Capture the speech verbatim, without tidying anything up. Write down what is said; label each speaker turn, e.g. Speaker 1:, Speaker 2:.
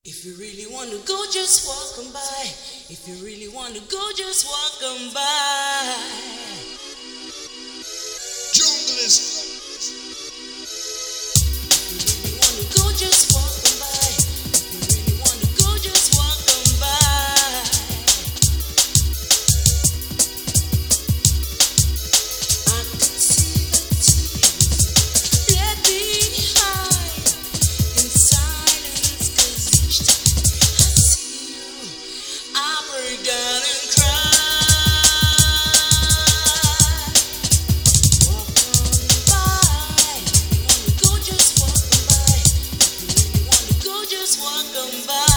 Speaker 1: If you really want to go, just walk 'em by. If you really want to go, just walk 'em by.
Speaker 2: Jungle is.
Speaker 1: If you really want to go, just walk 'em by. If you really want to go, just walk 'em by. I can see the tears left behind in silence, 'cause each time I see you, I break down and cry. Walk on by. If you wanna go, just walk 'em by. If you really wanna go, just walk 'em by.